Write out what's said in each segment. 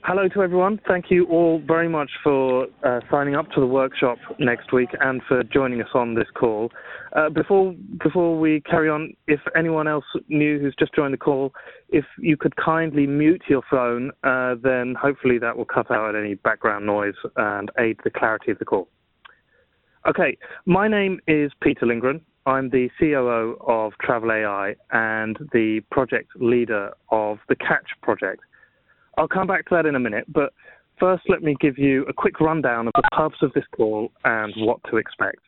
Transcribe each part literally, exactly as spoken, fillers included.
Hello to everyone. Thank you all very much for uh, signing up to the workshop next week and for joining us on this call. Uh, before before we carry on, if anyone else new who's just joined the call, if you could kindly mute your phone, uh, then hopefully that will cut out any background noise and aid the clarity of the call. Okay, my name is Peter Lindgren. I'm the C O O of Travel A I and the project leader of the Catch project. I'll come back to that in a minute, but first let me give you a quick rundown of the purpose of this call and what to expect.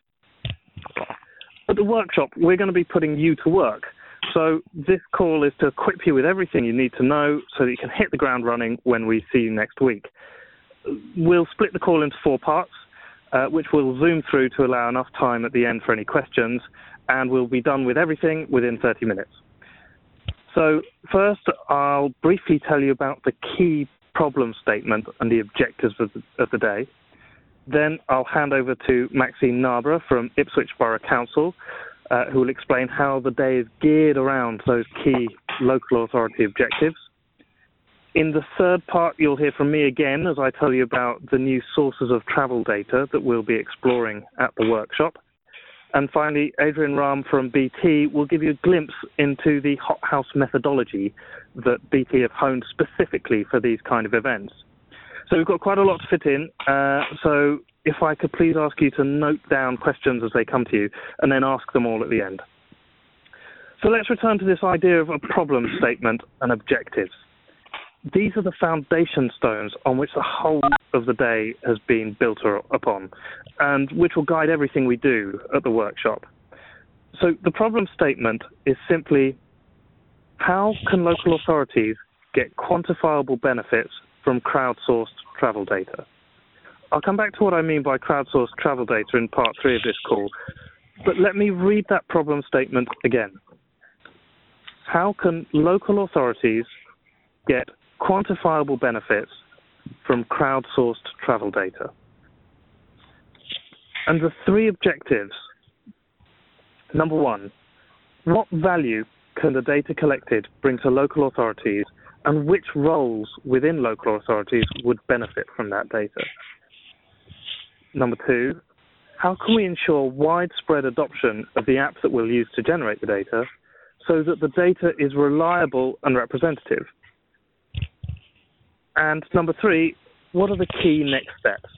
At the workshop, we're going to be putting you to work. So this call is to equip you with everything you need to know so that you can hit the ground running when we see you next week. We'll split the call into four parts, uh, which we'll zoom through to allow enough time at the end for any questions, and we'll be done with everything within thirty minutes. So first, I'll briefly tell you about the key problem statement and the objectives of the, of the day. Then I'll hand over to Maxine Narborough from Ipswich Borough Council, uh, who will explain how the day is geared around those key local authority objectives. In the third part, you'll hear from me again as I tell you about the new sources of travel data that we'll be exploring at the workshop. And finally, Adrian Rahm from B T will give you a glimpse into the hothouse methodology that B T have honed specifically for these kind of events. So we've got quite a lot to fit in. Uh, so if I could please ask you to note down questions as they come to you and then ask them all at the end. So let's return to this idea of a problem statement and objectives. These are the foundation stones on which the whole of the day has been built upon and which will guide everything we do at the workshop. So the problem statement is simply, how can local authorities get quantifiable benefits from crowdsourced travel data? I'll come back to what I mean by crowdsourced travel data in part three of this call, but let me read that problem statement again. How can local authorities get quantifiable benefits from crowdsourced travel data? And the three objectives. Number one, what value can the data collected bring to local authorities, and which roles within local authorities would benefit from that data? Number two, how can we ensure widespread adoption of the apps that we'll use to generate the data so that the data is reliable and representative? And number three, what are the key next steps?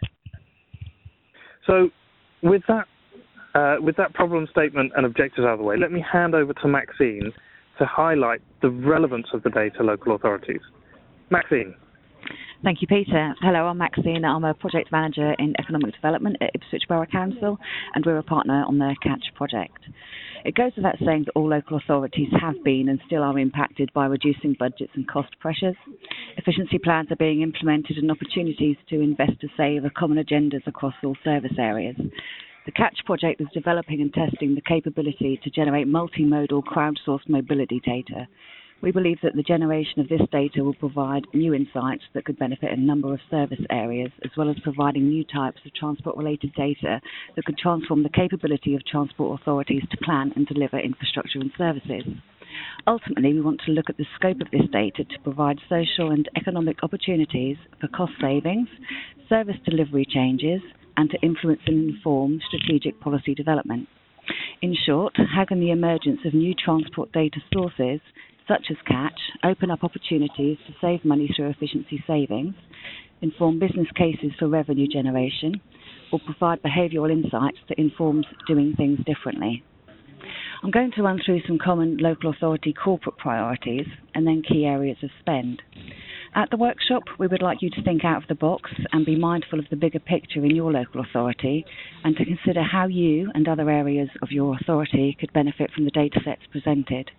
So with that, uh, with that problem statement and objectives out of the way, let me hand over to Maxine to highlight the relevance of the data to local authorities. Maxine. Thank you, Peter. Hello, I'm Maxine. I'm a project manager in economic development at Ipswich Borough Council, and we're a partner on the Catch project. It goes without saying that all local authorities have been and still are impacted by reducing budgets and cost pressures. Efficiency plans are being implemented and opportunities to invest to save are common agendas across all service areas. The Catch project is developing and testing the capability to generate multimodal crowdsourced mobility data. We believe that the generation of this data will provide new insights that could benefit a number of service areas, as well as providing new types of transport-related data that could transform the capability of transport authorities to plan and deliver infrastructure and services. Ultimately, we want to look at the scope of this data to provide social and economic opportunities for cost savings, service delivery changes, and to influence and inform strategic policy development. In short, how can the emergence of new transport data sources such as Catch, open up opportunities to save money through efficiency savings, inform business cases for revenue generation, or provide behavioural insights that informs doing things differently? I'm going to run through some common local authority corporate priorities and then key areas of spend. At the workshop, we would like you to think out of the box and be mindful of the bigger picture in your local authority and to consider how you and other areas of your authority could benefit from the data sets presented.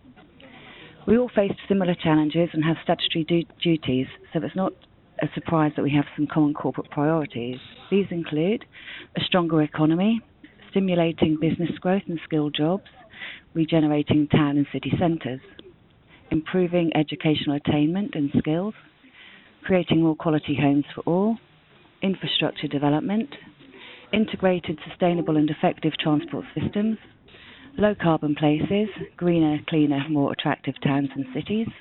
We all face similar challenges and have statutory du duties, so it's not a surprise that we have some common corporate priorities. These include a stronger economy, stimulating business growth and skilled jobs, regenerating town and city centres, improving educational attainment and skills, creating more quality homes for all, infrastructure development, integrated, sustainable and effective transport systems, low carbon places, greener, cleaner, more attractive towns and cities,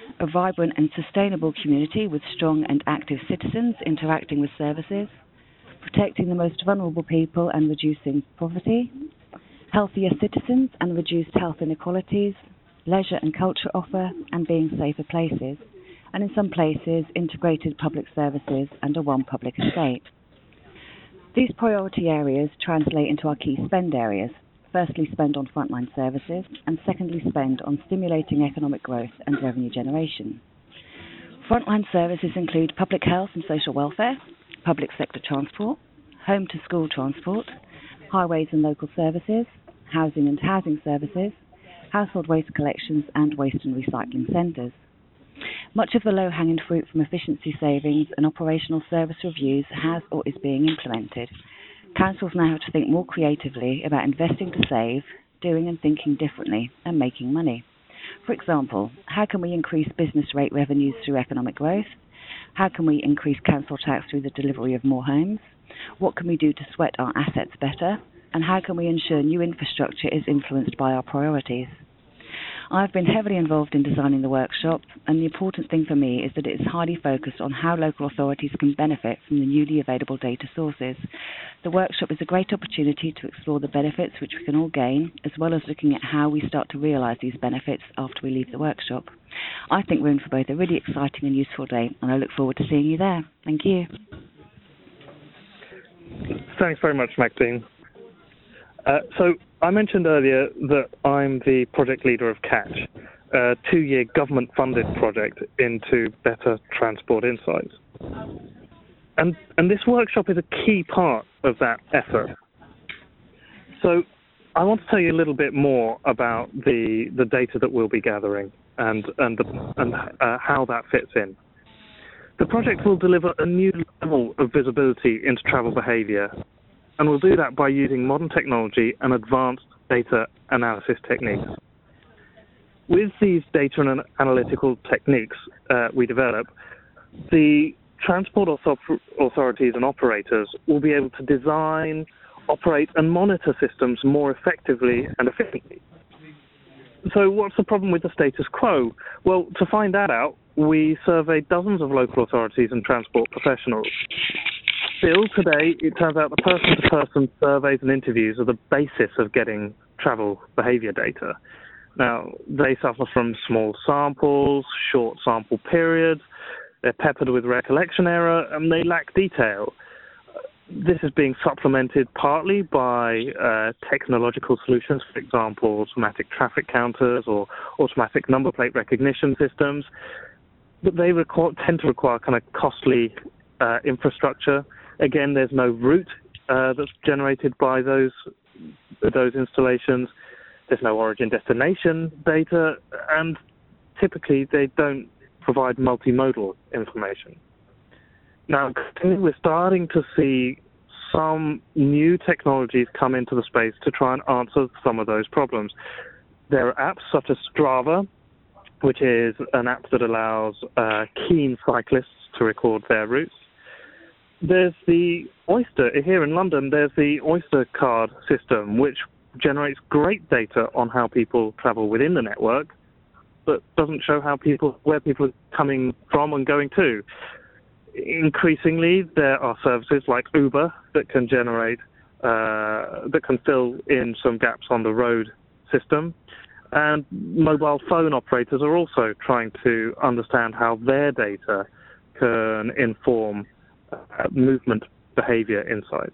a vibrant and sustainable community with strong and active citizens interacting with services, protecting the most vulnerable people and reducing poverty, healthier citizens and reduced health inequalities, leisure and culture offer and being safer places, and in some places integrated public services under one public estate. These priority areas translate into our key spend areas. Firstly, spend on frontline services, and secondly, spend on stimulating economic growth and revenue generation. Frontline services include public health and social welfare, public sector transport, home-to-school transport, highways and local services, housing and housing services, household waste collections, and waste and recycling centres. Much of the low-hanging fruit from efficiency savings and operational service reviews has or is being implemented. Councils now have to think more creatively about investing to save, doing and thinking differently, and making money. For example, how can we increase business rate revenues through economic growth? How can we increase council tax through the delivery of more homes? What can we do to sweat our assets better? And how can we ensure new infrastructure is influenced by our priorities? I've been heavily involved in designing the workshop, and the important thing for me is that it is highly focused on how local authorities can benefit from the newly available data sources. The workshop is a great opportunity to explore the benefits which we can all gain, as well as looking at how we start to realise these benefits after we leave the workshop. I think we're in for both a really exciting and useful day, and I look forward to seeing you there. Thank you. Thanks very much, Maxine. Uh, so I mentioned earlier that I'm the project leader of CATCH, a two-year government-funded project into better transport insights. And, and this workshop is a key part of that effort. So I want to tell you a little bit more about the, the data that we'll be gathering and, and, the, and uh, how that fits in. The project will deliver a new level of visibility into travel behaviour, and we'll do that by using modern technology and advanced data analysis techniques. With these data and analytical techniques uh, we develop, the transport authorities and operators will be able to design, operate and monitor systems more effectively and efficiently. So what's the problem with the status quo? Well, to find that out, we surveyed dozens of local authorities and transport professionals. Still today, it turns out the person-to-person surveys and interviews are the basis of getting travel behaviour data. Now, they suffer from small samples, short sample periods, they're peppered with recollection error, and they lack detail. This is being supplemented partly by uh, technological solutions, for example, automatic traffic counters or automatic number plate recognition systems, but they require, tend to require kind of costly uh, infrastructure. Again, there's no route uh, that's generated by those those installations. There's no origin-destination data, and typically they don't provide multimodal information. Now, we're starting to see some new technologies come into the space to try and answer some of those problems. There are apps such as Strava, which is an app that allows uh, keen cyclists to record their routes. There's the Oyster, here in London, there's the Oyster card system, which generates great data on how people travel within the network, but doesn't show how people, where people are coming from and going to. Increasingly, there are services like Uber that can generate, uh, that can fill in some gaps on the road system. And mobile phone operators are also trying to understand how their data can inform uh, movement behavior insights.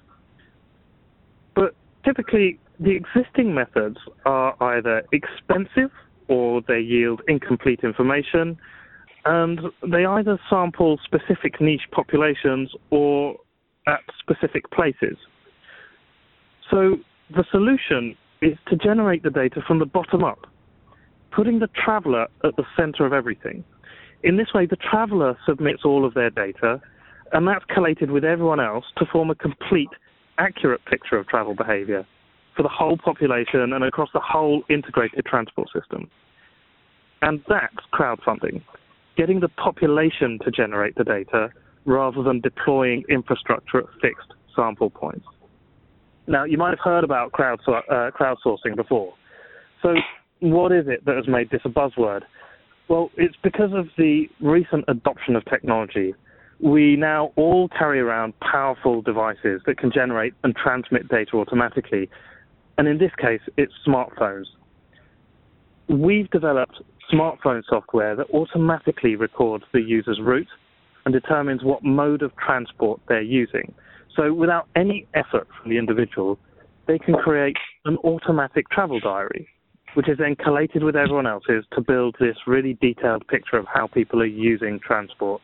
But typically, the existing methods are either expensive or they yield incomplete information, and they either sample specific niche populations or at specific places. So the solution is to generate the data from the bottom up, putting the traveller at the centre of everything. In this way, the traveller submits all of their data, and that's collated with everyone else to form a complete, accurate picture of travel behaviour for the whole population and across the whole integrated transport system. And that's crowdfunding, getting the population to generate the data rather than deploying infrastructure at fixed sample points. Now, you might have heard about crowd, uh, crowdsourcing before. So what is it that has made this a buzzword? Well, it's because of the recent adoption of technology. We now all carry around powerful devices that can generate and transmit data automatically. And in this case, it's smartphones. We've developed smartphone software that automatically records the user's route and determines what mode of transport they're using. So without any effort from the individual, they can create an automatic travel diary, which is then collated with everyone else's to build this really detailed picture of how people are using transport.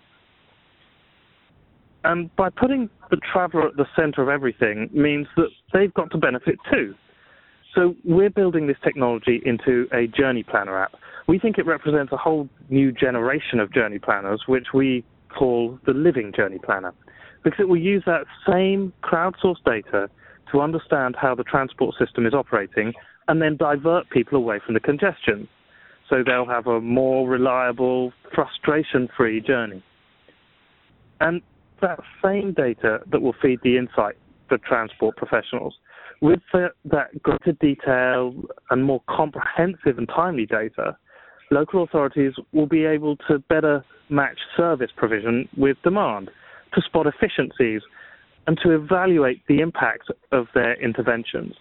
And by putting the traveller at the centre of everything means that they've got to benefit too. So we're building this technology into a journey planner app. We think it represents a whole new generation of journey planners, which we call the living journey planner, because it will use that same crowdsourced data to understand how the transport system is operating and then divert people away from the congestion. So they'll have a more reliable, frustration-free journey. And that same data that will feed the insight for transport professionals, with the, that greater detail and more comprehensive and timely data, local authorities will be able to better match service provision with demand, to spot efficiencies, and to evaluate the impact of their interventions.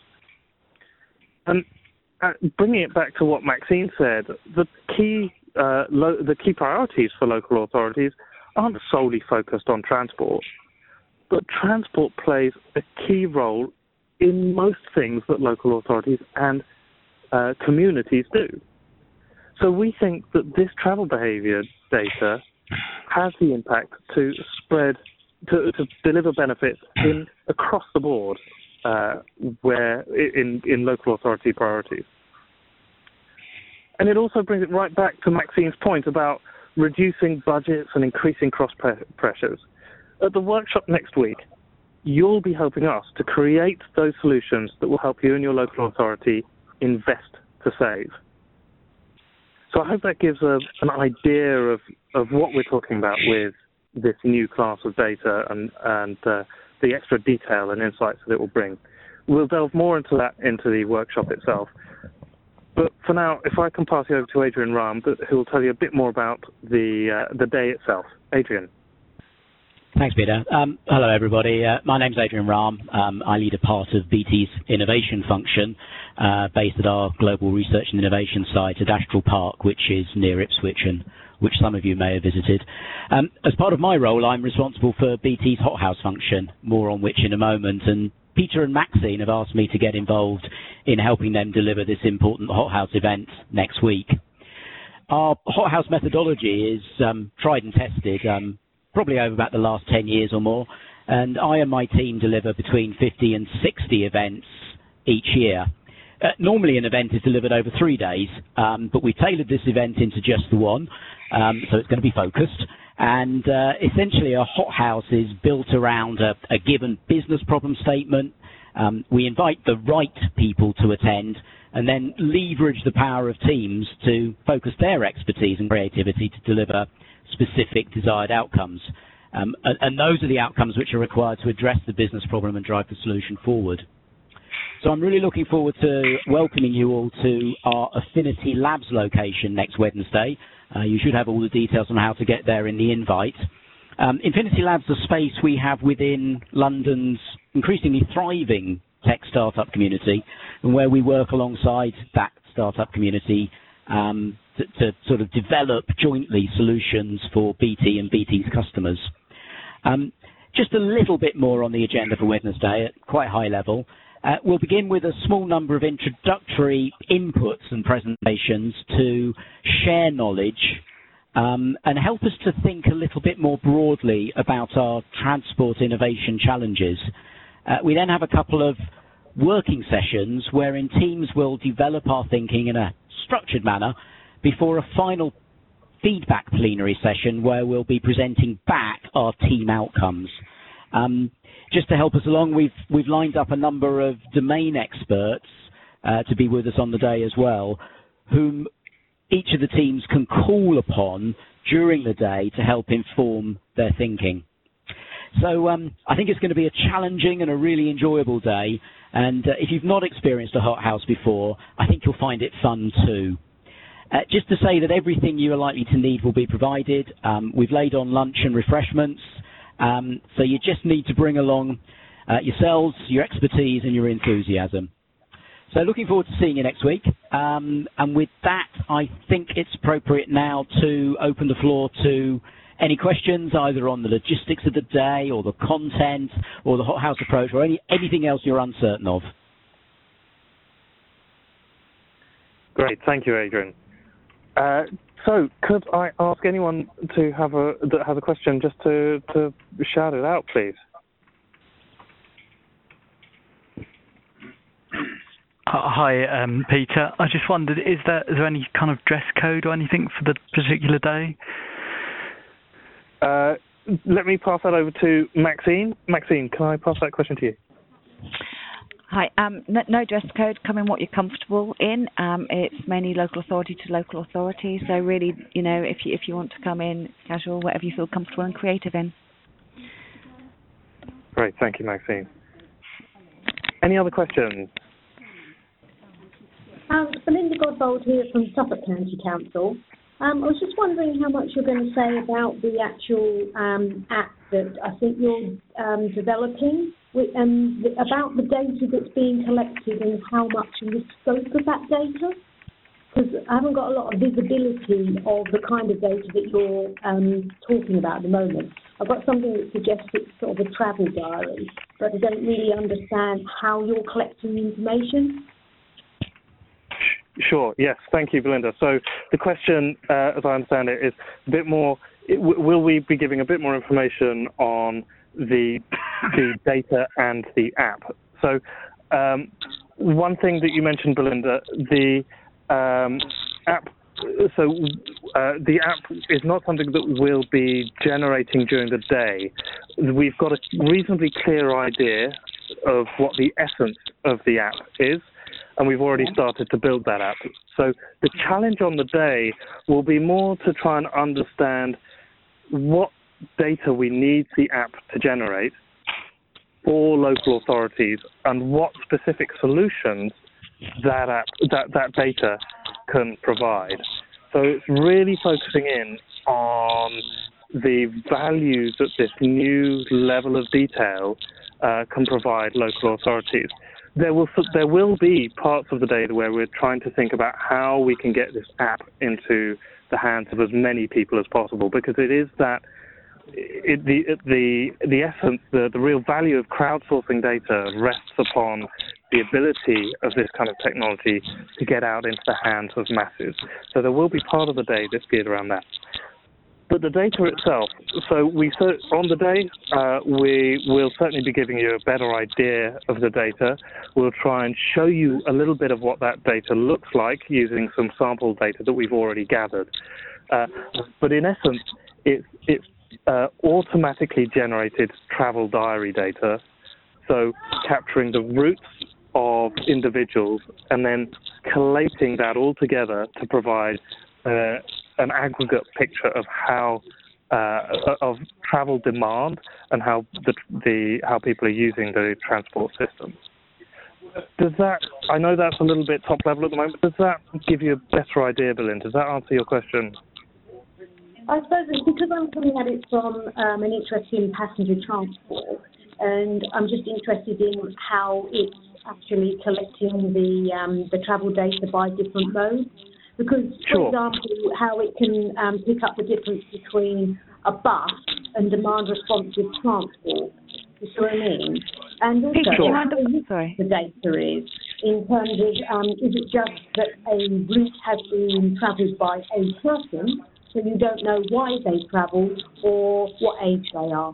And uh, bringing it back to what Maxine said, the key, uh, lo- the key priorities for local authorities aren't solely focused on transport, but transport plays a key role in most things that local authorities and uh, communities do. So we think that this travel behaviour data has the impact to spread, to, to deliver benefits in across the board, uh, where in, in local authority priorities. And it also brings it right back to Maxine's point about reducing budgets and increasing cross pressures. At the workshop next week, you'll be helping us to create those solutions that will help you and your local authority invest to save. So I hope that gives a, an idea of, of what we're talking about with this new class of data and, and uh, the extra detail and insights that it will bring. We'll delve more into that into the workshop itself. But for now, if I can pass you over to Adrian Rahm, who will tell you a bit more about the uh, the day itself. Adrian. Thanks, Peter. Um, hello, everybody. Uh, my name's Adrian Rahm. Um, I lead a part of B T's innovation function uh, based at our global research and innovation site at Astral Park, which is near Ipswich and which some of you may have visited. Um, as part of my role, I'm responsible for B T's hothouse function, more on which in a moment. And Peter and Maxine have asked me to get involved in helping them deliver this important hothouse event next week. Our hothouse methodology is um, tried and tested, um, probably over about the last ten years or more, and I and my team deliver between fifty and sixty events each year. Uh, normally an event is delivered over three days, um, but we tailored this event into just the one, um, so it's going to be focused. And uh, essentially a hothouse is built around a, a given business problem statement. Um, we invite the right people to attend and then leverage the power of teams to focus their expertise and creativity to deliver specific desired outcomes. Um, and, and those are the outcomes which are required to address the business problem and drive the solution forward. So I'm really looking forward to welcoming you all to our Affinity Labs location next Wednesday. Uh, you should have all the details on how to get there in the invite. Um, Infinity Labs is a space we have within London's increasingly thriving tech startup community, and where we work alongside that startup community um, to, to sort of develop jointly solutions for B T and B T's customers. Um, just a little bit more on the agenda for Wednesday at quite high level. Uh, we'll begin with a small number of introductory inputs and presentations to share knowledge um, and help us to think a little bit more broadly about our transport innovation challenges. Uh, we then have a couple of working sessions wherein teams will develop our thinking in a structured manner before a final feedback plenary session where we'll be presenting back our team outcomes. Um, Just to help us along, we've we've lined up a number of domain experts uh, to be with us on the day as well, whom each of the teams can call upon during the day to help inform their thinking. So um, I think it's going to be a challenging and a really enjoyable day. And uh, if you've not experienced a hothouse before, I think you'll find it fun too. Uh, just to say that everything you are likely to need will be provided. Um, we've laid on lunch and refreshments, um, so you just need to bring along uh, yourselves, your expertise and your enthusiasm. So looking forward to seeing you next week. Um, and with that, I think it's appropriate now to open the floor to any questions, either on the logistics of the day or the content or the hothouse approach or any, anything else you're uncertain of. Great, thank you, Adrian. Uh, so, could I ask anyone to have a that has a question just to, to shout it out, please? Hi, um, Peter. I just wondered, is there is there any kind of dress code or anything for the particular day? Uh, let me pass that over to Maxine. Maxine, can I pass that question to you? Hi. Um, no, no dress code. Come in what you're comfortable in. Um, it's mainly local authority to local authority. So really, you know, if you if you want to come in casual, whatever you feel comfortable and creative in. Great, thank you, Maxine. Any other questions? Um, Belinda Godbold here from Suffolk County Council. Um, I was just wondering how much you're going to say about the actual um, app that I think you're um, developing, with, um, about the data that's being collected and how much and the scope of that data. Because I haven't got a lot of visibility of the kind of data that you're um, talking about at the moment. I've got something that suggests it's sort of a travel diary, but I don't really understand how you're collecting the information. Sure, yes, thank you, Belinda. So the question, uh, as I understand it, is a bit more, it, will we be giving a bit more information on the, the data and the app? So um, one thing that you mentioned, Belinda, the um, app, so uh, the app is not something that we'll be generating during the day. We've got a reasonably clear idea of what the essence of the app is, and we've already started to build that app. So the challenge on the day will be more to try and understand what data we need the app to generate for local authorities and what specific solutions that app, that, that data can provide. So it's really focusing in on the values that this new level of detail uh, can provide local authorities. There will there will be parts of the day where we're trying to think about how we can get this app into the hands of as many people as possible, because it is that it, the the the essence, the the real value of crowdsourcing data rests upon the ability of this kind of technology to get out into the hands of masses. So there will be part of the day that's geared around that. But the data itself, so we on the day, uh, we will certainly be giving you a better idea of the data. We'll try and show you a little bit of what that data looks like using some sample data that we've already gathered. Uh, but in essence, it, it's uh, automatically generated travel diary data, so capturing the routes of individuals and then collating that all together to provide uh, an aggregate picture of how uh, of travel demand and how the, the how people are using the transport system. Does that? I know that's a little bit top level at the moment. Does that give you a better idea, Belinda? Does that answer your question? I suppose it's because I'm coming at it from um, an interest in passenger transport, and I'm just interested in how it's actually collecting the um, the travel data by different modes. Because, for sure. example, how it can um, pick up the difference between a bus and demand-responsive transport, you see what I mean? And also, sure. how Sorry. the data is, in terms of, um, is it just that a route has been travelled by a person, so you don't know why they travelled or what age they are?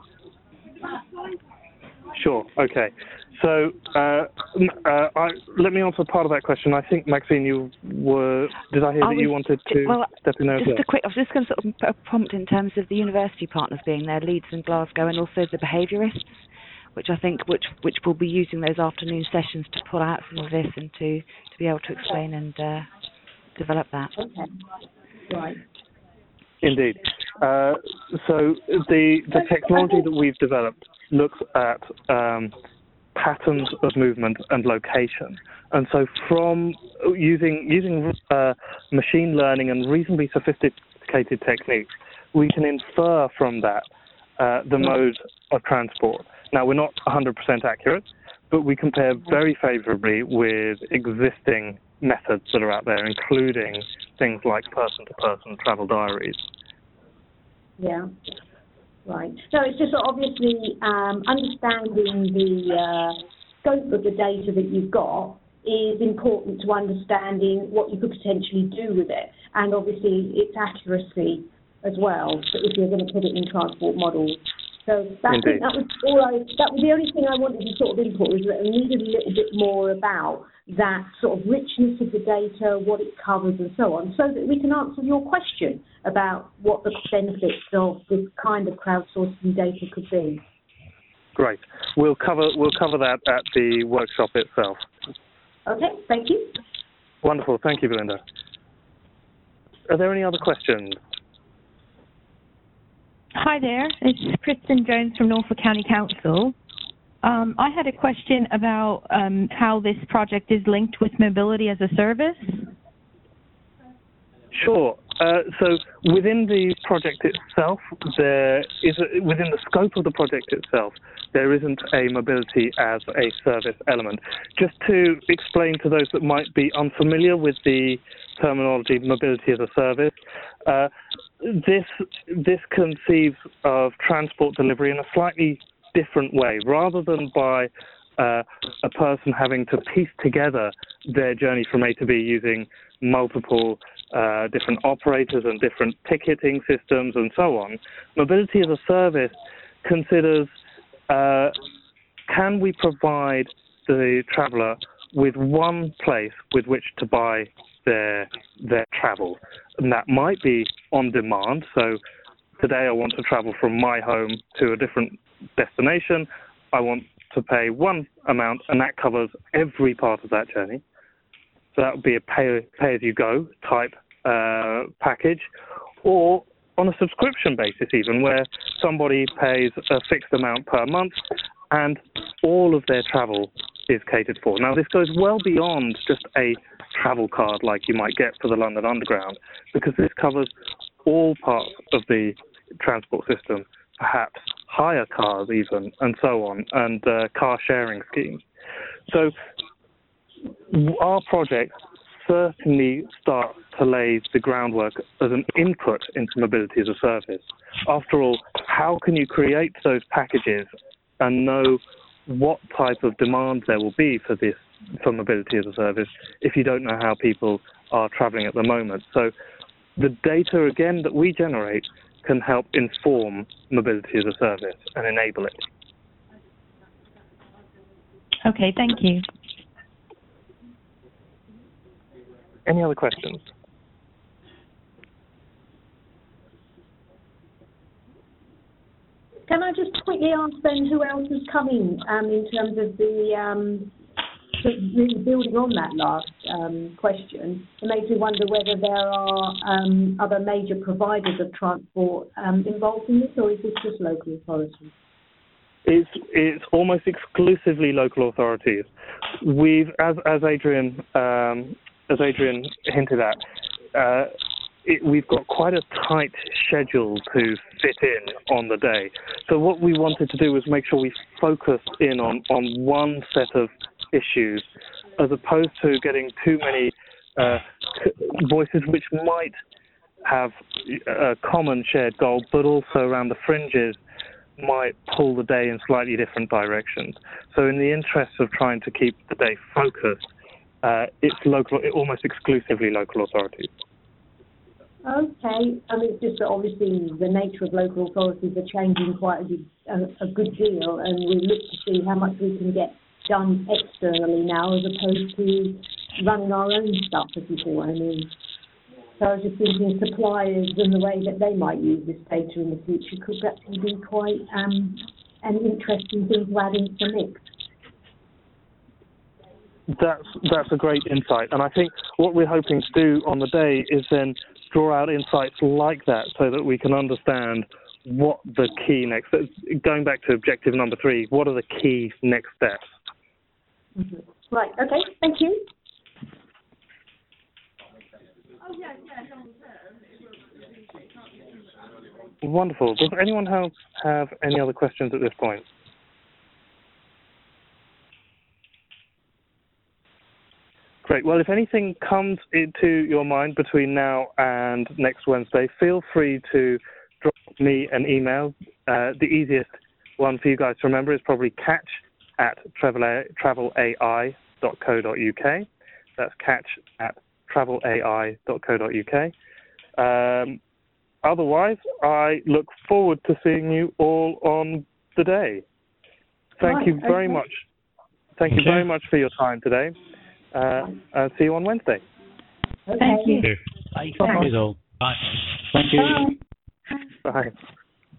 Sure, okay. So uh, uh, I, let me answer part of that question. I think, Maxine, you were, did I hear I that was, you wanted to well, step in there? Just a quick, I was just going to sort of put a prompt in terms of the university partners being there, Leeds and Glasgow, and also the behaviourists, which I think, which which will be using those afternoon sessions to pull out some of this and to, to be able to explain and uh, develop that. Okay, right. Indeed. Uh, so the the technology that we've developed looks at um, patterns of movement and location. And so from using, using uh, machine learning and reasonably sophisticated techniques, we can infer from that uh, the mode of transport. Now, we're not one hundred percent accurate, but we compare very favorably with existing methods that are out there, including things like person-to-person travel diaries. Yeah, right. So it's just obviously um, understanding the uh, scope of the data that you've got is important to understanding what you could potentially do with it, and obviously its accuracy as well, so if you're going to put it in transport models. So that, I think that was all I, that was the only thing I wanted to sort of input, was that I needed a little bit more about that sort of richness of the data, what it covers and so on, so that we can answer your question about what the benefits of this kind of crowdsourcing data could be. Great. We'll cover, we'll cover that at the workshop itself. Okay, thank you. Wonderful. Thank you, Belinda. Are there any other questions? Hi there, it's Kristen Jones from Norfolk County Council. Um, I had a question about um, how this project is linked with mobility as a service. Sure. Uh, so within the project itself, there is a, within the scope of the project itself, there isn't a mobility as a service element. Just to explain to those that might be unfamiliar with the terminology mobility as a service, uh, this this conceives of transport delivery in a slightly different way, rather than by uh, a person having to piece together their journey from A to B using multiple uh, different operators and different ticketing systems and so on. Mobility as a service considers, uh, can we provide the traveller with one place with which to buy their their travel? And that might be on demand. So today I want to travel from my home to a different destination. I want to pay one amount, and that covers every part of that journey. So that would be a pay, pay-as-you-go type uh, package, or on a subscription basis even, where somebody pays a fixed amount per month and all of their travel is catered for. Now, this goes well beyond just a travel card like you might get for the London Underground, because this covers all parts of the transport system, perhaps hire cars even, and so on, and uh, car sharing schemes. So our project certainly starts to lay the groundwork as an input into mobility as a service. After all, how can you create those packages and know what type of demand there will be for this, for mobility as a service, if you don't know how people are traveling at the moment? So the data, again, that we generate can help inform mobility as a service and enable it. Okay, thank you. Any other questions? Can I just quickly ask then who else is coming um, in terms of the, um, really building on that last um, question, it makes me wonder whether there are um, other major providers of transport um, involved in this, or is this just local authorities? It's, it's almost exclusively local authorities. We've, as, as Adrian um, as Adrian hinted at, uh, it, we've got quite a tight schedule to fit in on the day. So what we wanted to do was make sure we focused in on, on one set of issues, as opposed to getting too many uh, voices which might have a common shared goal, but also around the fringes might pull the day in slightly different directions. So in the interest of trying to keep the day focused, uh, it's local, almost exclusively local authorities. Okay, I mean, it's just that obviously the nature of local authorities are changing quite a good, a, a good deal, and we look to see how much we can get done externally now, as opposed to running our own stuff, if you see what I mean. So I was just thinking suppliers and the way that they might use this data in the future could actually be quite um, an interesting thing to add into the mix. That's, that's a great insight. And I think what we're hoping to do on the day is then draw out insights like that so that we can understand what the key next, going back to objective number three, what are the key next steps? Mm-hmm. Right, okay, thank you. Wonderful. Does anyone else have any other questions at this point? Great. Well, if anything comes into your mind between now and next Wednesday, feel free to drop me an email. Uh, the easiest one for you guys to remember is probably catch at travel A I dot co dot U K. That's catch at travel A I dot co dot U K. Um, otherwise, I look forward to seeing you all on the day. Thank Right, you very okay. much. Thank you Okay. very much for your time today. Uh, I'll see you on Wednesday. Okay. Thank you. Bye. Bye. Bye. Thank you. Bye. Bye.